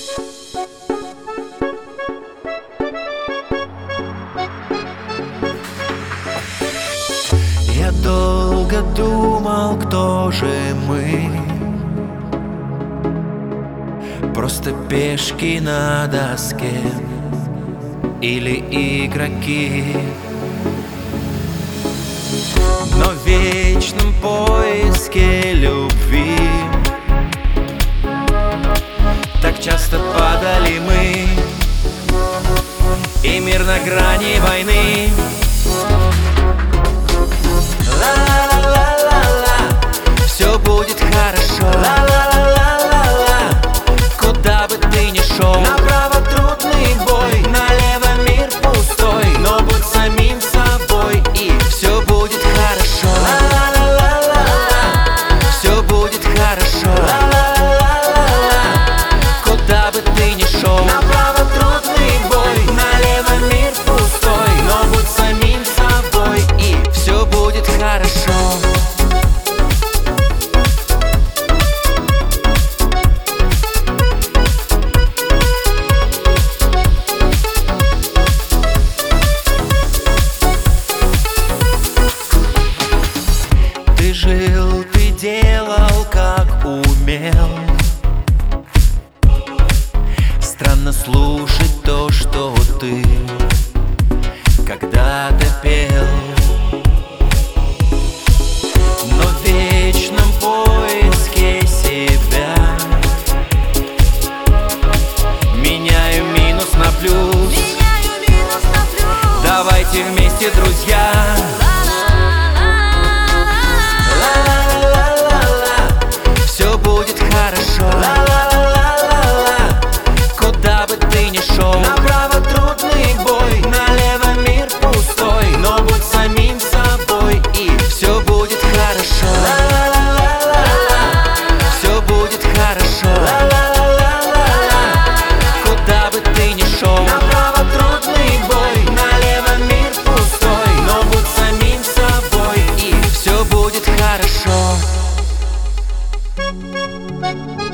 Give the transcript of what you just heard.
Я долго думал, кто же мы. Просто пешки на доске или игроки. Но в вечном поиске любви так часто падали мы, и мир на грани войны. Ла-ла-ла-ла-ла, все будет хорошо. Ла-ла-ла-ла-ла, куда бы ты ни шел. Направо трудный бой, налево мир пустой. Но будь самим собой, и все будет хорошо. Ла-ла-ла-ла-ла, все будет хорошо. Ла-ла-ла-ла-ла, куда бы ты ни шел. Направо трудный бой, налево мир пустой. Но будь самим собой, и все будет хорошо. Ты жил, ты делал, как умел. Странно слушать то, что ты когда-то пел. Но в вечном поиске себя меняю минус на плюс. Давайте вместе, друзья. Все будет хорошо. Ла-ла-ла-ла-ла, куда бы ты ни шел. Направо трудный бой, налево мир пустой. Но будь самим собой, и все будет хорошо. Ла-ла-ла-ла-ла, все будет хорошо. Ла-ла-ла-ла-ла, куда бы ты ни шел. Направо трудный бой, налево мир пустой. Но будь самим собой, и все будет хорошо.